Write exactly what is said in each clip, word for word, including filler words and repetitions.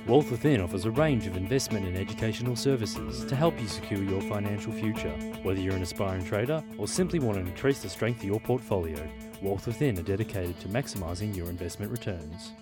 Wealth Within offers a range of investment and educational services to help you secure your financial future. Whether you're an aspiring trader or simply want to increase the strength of your portfolio, Wealth Within are dedicated to maximising your investment returns.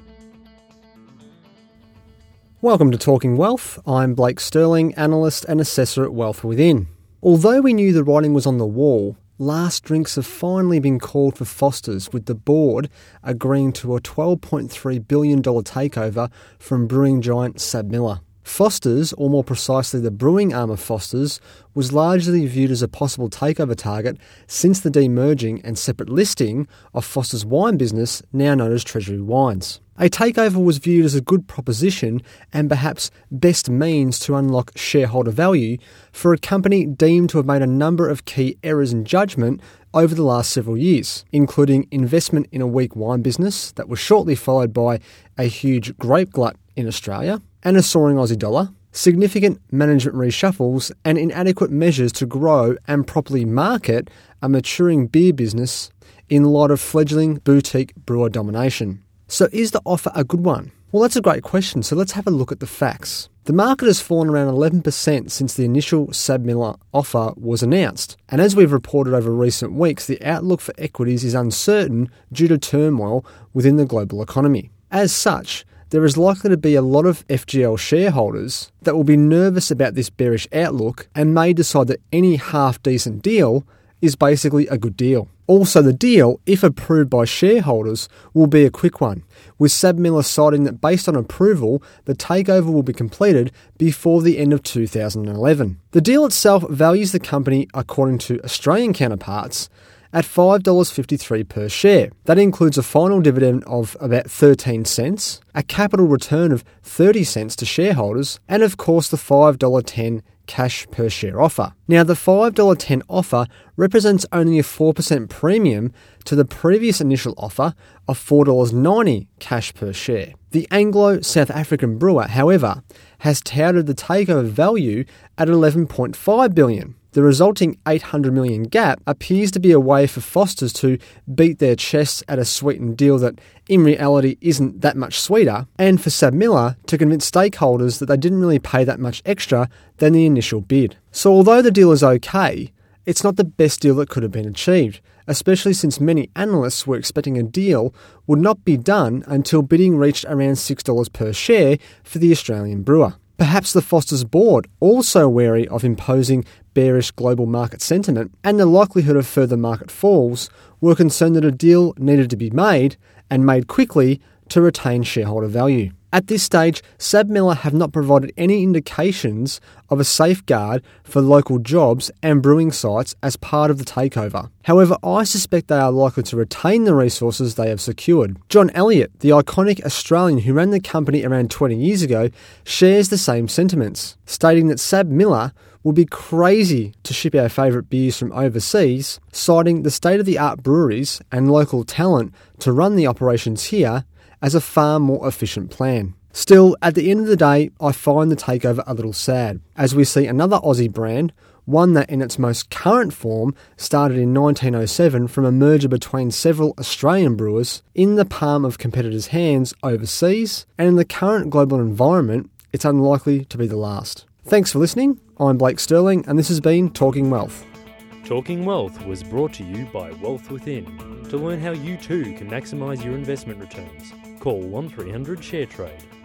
Welcome to Talking Wealth. I'm Blake Sterling, analyst and assessor at Wealth Within. Although we knew the writing was on the wall, last drinks have finally been called for Foster's, with the board agreeing to a twelve point three billion dollars takeover from brewing giant SABMiller. Foster's, or more precisely the brewing arm of Foster's, was largely viewed as a possible takeover target since the demerging and separate listing of Foster's wine business, now known as Treasury Wines. A takeover was viewed as a good proposition and perhaps best means to unlock shareholder value for a company deemed to have made a number of key errors in judgment over the last several years, including investment in a weak wine business that was shortly followed by a huge grape glut in Australia and a soaring Aussie dollar, significant management reshuffles and inadequate measures to grow and properly market a maturing beer business in light of fledgling boutique brewer domination. So is the offer a good one? Well, that's a great question, so let's have a look at the facts. The market has fallen around eleven percent since the initial SABMiller offer was announced, and as we've reported over recent weeks, the outlook for equities is uncertain due to turmoil within the global economy. As such, there is likely to be a lot of F G L shareholders that will be nervous about this bearish outlook and may decide that any half-decent deal is basically a good deal. Also, the deal, if approved by shareholders, will be a quick one, with SABMiller citing that based on approval, the takeover will be completed before the end of two thousand eleven. The deal itself values the company, according to Australian counterparts, at five dollars fifty-three per share. That includes a final dividend of about thirteen cents, a capital return of thirty cents to shareholders, and of course the five dollars ten cash per share offer. Now, the five dollars ten offer represents only a four percent premium to the previous initial offer of four dollars ninety cash per share. The Anglo-South African brewer, however, has touted the takeover value at eleven point five billion dollars. The resulting eight hundred million dollars gap appears to be a way for Foster's to beat their chests at a sweetened deal that in reality isn't that much sweeter, and for SABMiller to convince stakeholders that they didn't really pay that much extra than the initial bid. So although the deal is okay, it's not the best deal that could have been achieved, especially since many analysts were expecting a deal would not be done until bidding reached around six dollars per share for the Australian brewer. Perhaps the Foster's board, also wary of imposing bearish global market sentiment and the likelihood of further market falls, were concerned that a deal needed to be made, and made quickly, to retain shareholder value. At this stage, SABMiller have not provided any indications of a safeguard for local jobs and brewing sites as part of the takeover. However, I suspect they are likely to retain the resources they have secured. John Elliott, the iconic Australian who ran the company around twenty years ago, shares the same sentiments, stating that SABMiller will be crazy to ship our favourite beers from overseas, citing the state-of-the-art breweries and local talent to run the operations here as a far more efficient plan. Still, at the end of the day, I find the takeover a little sad, as we see another Aussie brand, one that in its most current form started in nineteen oh seven from a merger between several Australian brewers, in the palm of competitors' hands overseas, and in the current global environment, it's unlikely to be the last. Thanks for listening. I'm Blake Sterling, and this has been Talking Wealth. Talking Wealth was brought to you by Wealth Within. To learn how you too can maximise your investment returns, call one three hundred SHARE TRADE.